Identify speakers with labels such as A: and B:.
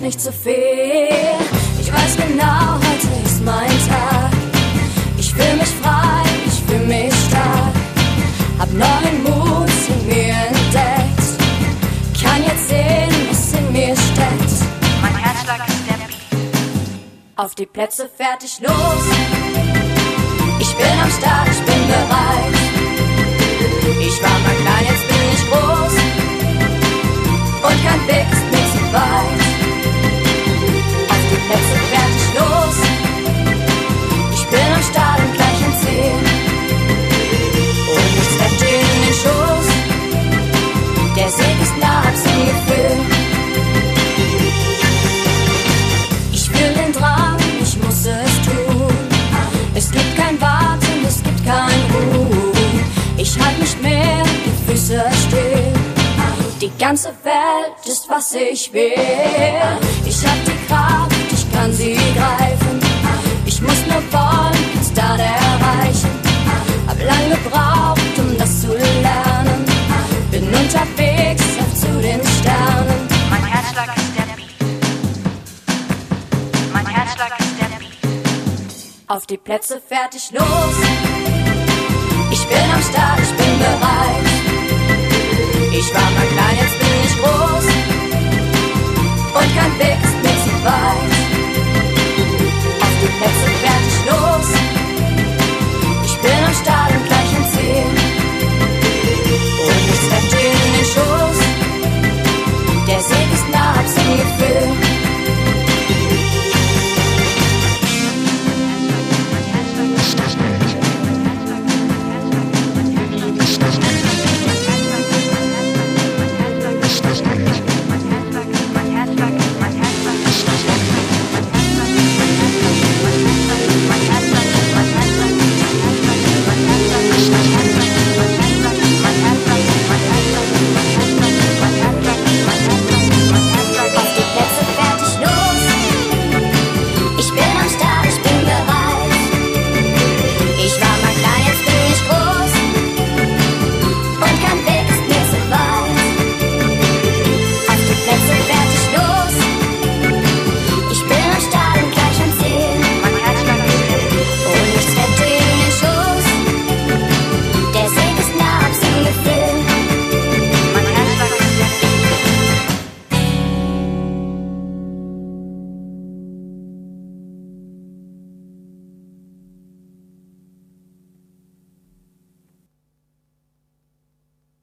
A: nicht zu viel. Ich weiß genau, heute ist mein Tag. Ich fühl mich frei, ich fühl mich stark. Hab neuen Mut in mir entdeckt. Kann jetzt sehen, was in mir steckt.
B: Mein Herzschlag ist der Beat.
A: Auf die Plätze, fertig, los. Ich bin am Start, ich bin bereit. Ich war mal klein, jetzt bin ich groß. Und kein Weg ist mir zu weit. Auf die Plätze, fertig, los. Ich bin am Start und gleich in 10. Und nichts fällt dir in den Schoß. Der Sieg ist nah, hab's im Gefühl. Ich fühl den Drang, ich muss es tun. Es gibt kein Warten, es gibt kein Ruhen. Ich halt nicht mehr die Füße still. Die ganze Welt ist, was ich will. Ich hab die Kraft, ich kann sie greifen. Ich muss nur wollen, kann's da erreichen. Hab lang gebraucht, um das zu lernen. Bin unterwegs, auf zu den Sternen.
B: Mein Herzschlag ist der Beat. Mein Herzschlag ist der Beat.
A: Auf die Plätze, fertig, los. Ich bin am Start, ich bin bereit. Ich war mal klein, jetzt bin ich groß. Und kein Weg ist mir zu weit. Auf die Plätze, fertig, los. Ich bin am Start und gleich in 10. Und nichts fällt dir in den Schoß. Der Sieg ist nah, hab's im Gefühl. Auf die Plätze, fertig, los. Ich bin am Start.